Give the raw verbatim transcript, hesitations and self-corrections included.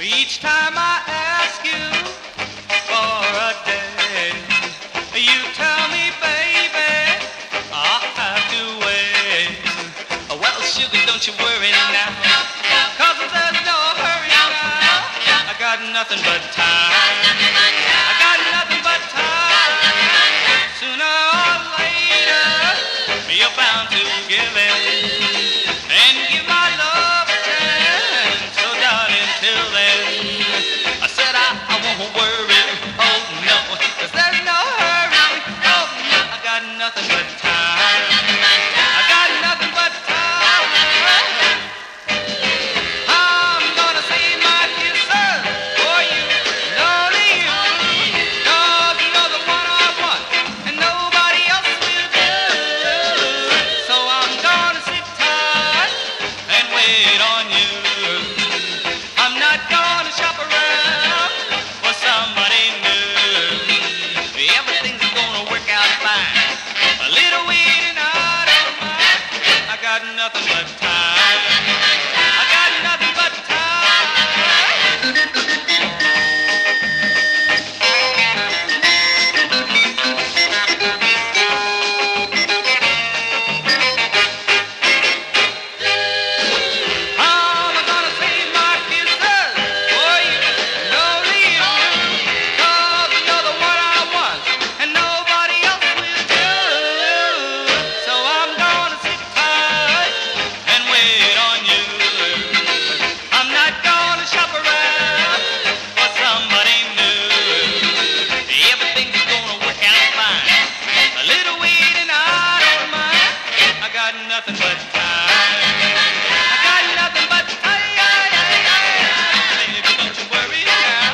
Each time I ask you for a day, you tell me, baby, I'll have to wait. Well, sugar, don't you worry now, 'cause there's no hurry now. I got nothing but time. I got nothing but time. Sooner or later, you're bound to give in and give my love a chance. So, darling, till then, I said I, I won't worry. Oh no, 'cause there's no hurry. Oh no, I got nothing but time. I got nothing but time. I'm gonna save my kisses for you, only you, 'cause you're the one I want and nobody else will do. So I'm gonna sit tight and wait on you. I'm not gonna shop around for somebody new. Everything's gonna work out fine. A little waiting, I don't mind. I got nothing but time.